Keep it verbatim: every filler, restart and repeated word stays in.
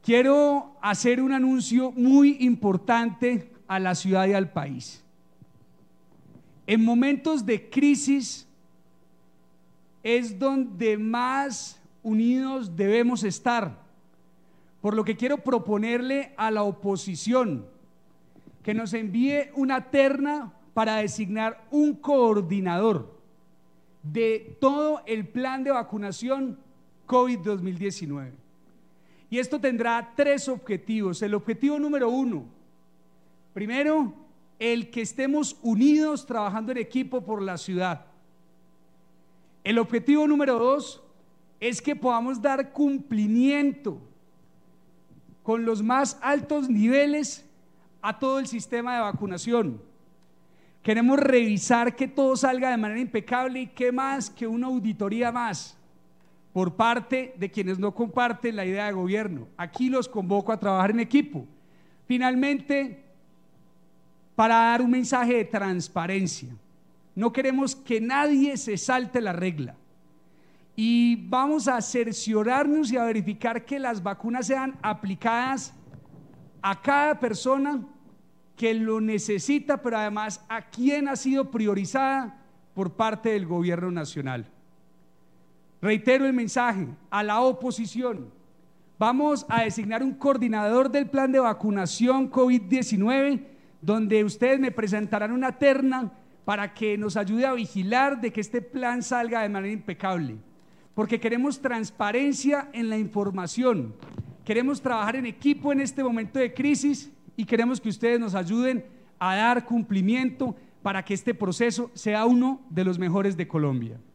Quiero hacer un anuncio muy importante a la ciudad y al país. En momentos de crisis es donde más unidos debemos estar, por lo que quiero proponerle a la oposición que nos envíe una terna para designar un coordinador de todo el plan de vacunación COVID dos mil diecinueve. Y esto tendrá tres objetivos. El objetivo número uno, primero, el que estemos unidos trabajando en equipo por la ciudad. El objetivo número dos es que podamos dar cumplimiento con los más altos niveles a todo el sistema de vacunación. Queremos revisar que todo salga de manera impecable y qué más que una auditoría más por parte de quienes no comparten la idea de gobierno. Aquí los convoco a trabajar en equipo. Finalmente, para dar un mensaje de transparencia. No queremos que nadie se salte la regla. Y vamos a cerciorarnos y a verificar que las vacunas sean aplicadas a cada persona que lo necesita, pero además a quien ha sido priorizada por parte del gobierno nacional. Reitero el mensaje a la oposición: vamos a designar un coordinador del plan de vacunación COVID diecinueve, donde ustedes me presentarán una terna para que nos ayude a vigilar de que este plan salga de manera impecable, porque queremos transparencia en la información, queremos trabajar en equipo en este momento de crisis y queremos que ustedes nos ayuden a dar cumplimiento para que este proceso sea uno de los mejores de Colombia.